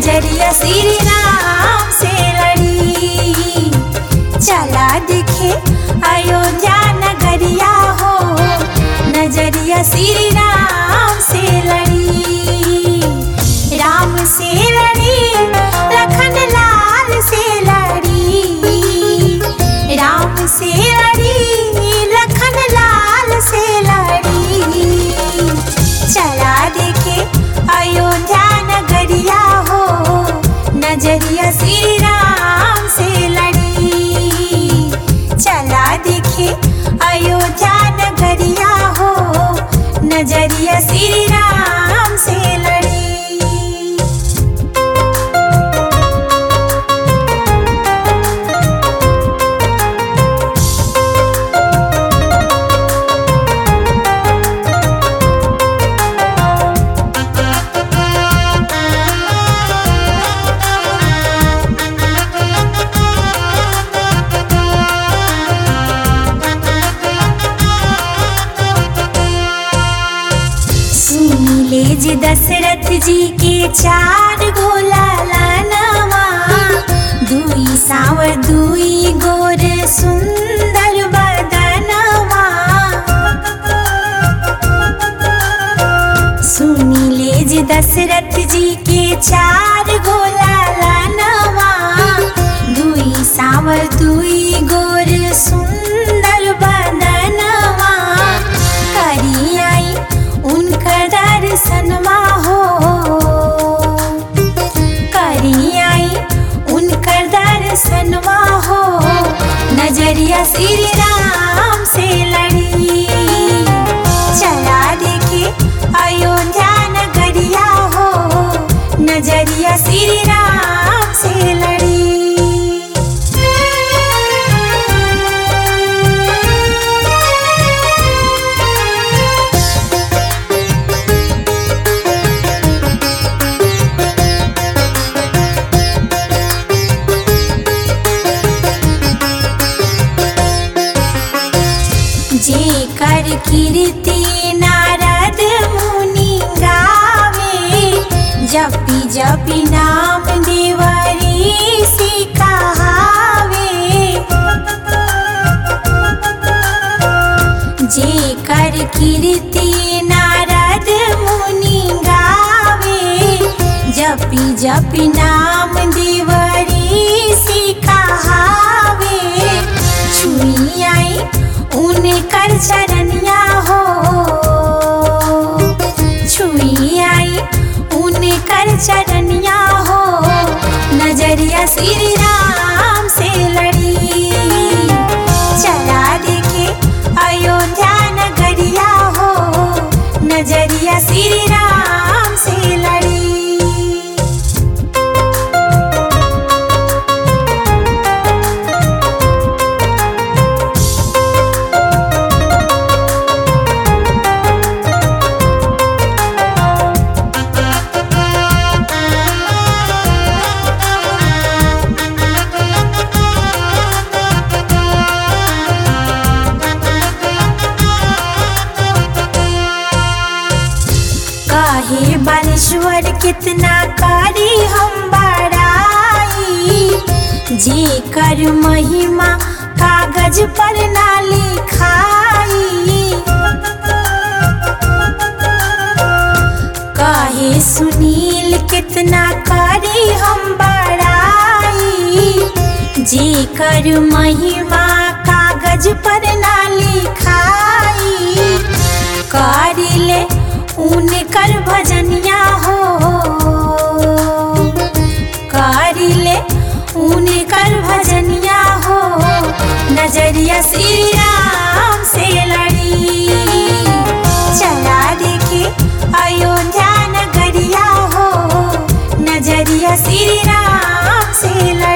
नजरिया श्री राम से लड़ी। चला देखे अयोध्या नगरिया हो, नजरिया श्री राम से लड़ी। राम से लड़ी, लखन लाल से लड़ी। राम से लड़ी, लखन लाल से लड़ी। चला देखे अयोध्या नगरिया हो, नजरिया श्री राम से लड़ी। चला देखे अयोध्या नगरिया हो, नजरिया श्री राम से लड़ी। जी दशरथ जी के 4 गो लालनवा, 2 सांवर 2 गोर सुंदर बदनवा। सुनी ले जी दशरथ जी के 4 गो लालनवा, 2 सांवर 2 गोर सुंदर बदनवा। करी आई उनका दर्शनवा हो, करी आई उनका दर्शनवा हो, नजरिया श्री राम से लड़ी। चला देखे अयोध्या नगरिया हो, नजरिया श्री राम से लड़ी। जे कर कीर्ति नारद मुनि गावे, जपी जपी नाम देवरी सी कहावे। जे कर कीर्ति नारद मुनि गावे, जपी जपी नाम देवरी सी कहावे। छुई आई उनकर चरनिया हो, छुई आई उनकर चरनिया हो, नजरिया श्री राम से लड़ी। चला देखे अयोध्या नगरिया हो, नजरिया श्री राम से लड़ी। हे बालेश्वर कितना करी हम बड़ाई, जे कर महिमा कागज पर ना लिखाई। कहे सुनील कितना करी हम बड़ाई, जे कर महिमा कागज पर ना लिखाई। करी ले उनकर भजनिया हो, करी ले उनकर भजनिया हो, नजरिया श्री राम से लड़ी। चला देखे अयोध्या नगरिया हो, नजरिया श्री राम से लड़ी।